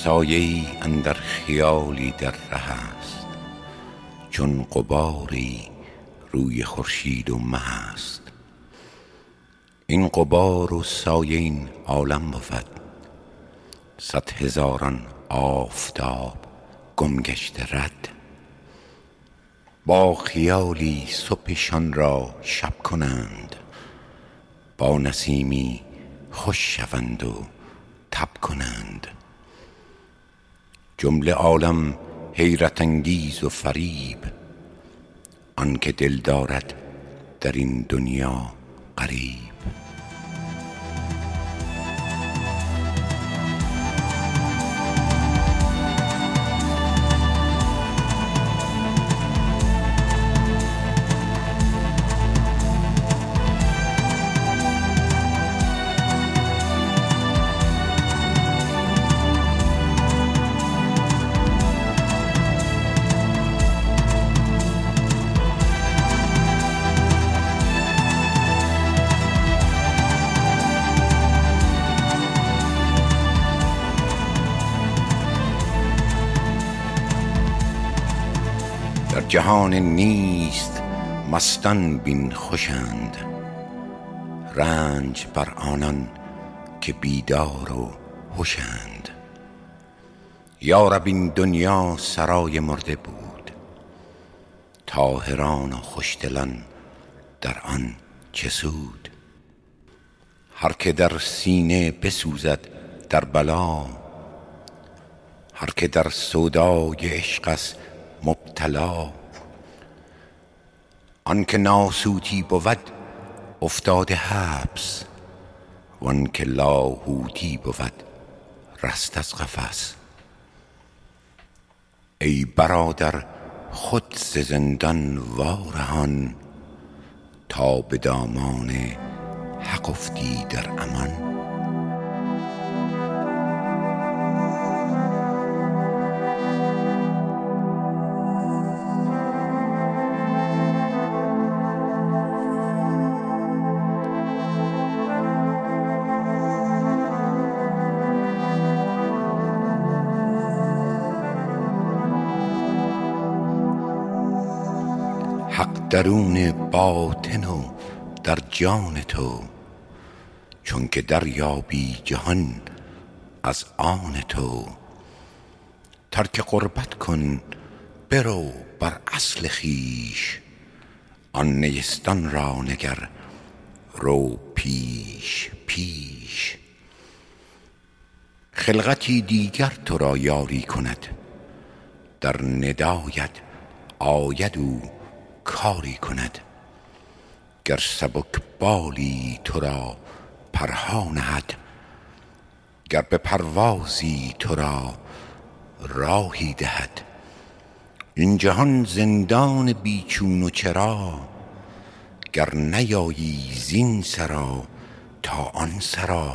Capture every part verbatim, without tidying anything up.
سایه‌ای اندر خیالی در ره است، چون غباری روی خورشید و مه است. این غبار و سایه این عالم بود، صد هزاران آفتاب گم گشته رد. با خیالی صبحشان را شب کنند، با نسیمی خوش شوند و تب کنند. جمله عالم حیرت انگیز و فریب، آن که دل دارد در این دنیا غریب. در جهان نیست مستان بین خوشند، رنج بر آنان که بیدار و هوشند. یا رب این دنیا سرای مرده بود، طاهران و خوشدلان در آن چه سود. هر که در سینه بسوزد در بلا، هر که در سودای عشق است مبتلا. آن که ناسوتی بود افتاده حبس، وان که لاهوتی بود رست از قفس. ای برادر خود ز زندان وارهان، تا به دامان حق افتی در امان. حق درون باطن و در جان تو، چون که دریابی جهان از آن تو. ترک غربت کن برو بر اصل خویش، آن نیستان را نگر رو پیش پیش. خلقتی دیگر تو را یاری کند، در ندایت آید او کاری کند. گر سبک بالی تو را پرها نهد، گر به پروازی تو را راهی دهد. این جهان زندان بیچون و چرا، گر نیایی زین سرا تا آن سرا.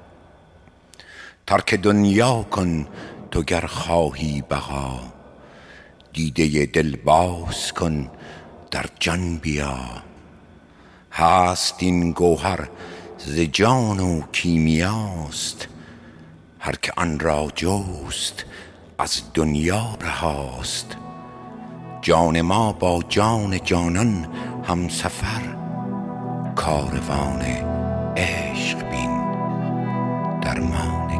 ترک دنیا کن تو گر خواهی بقا، دیده دل باز کن در جان بیا. هست این گوهر ز جان و کیمیاست، هر که آن را جست از دنیا رهاست. جان ما با جان جانان همسفر، کاروان عشق بین درمان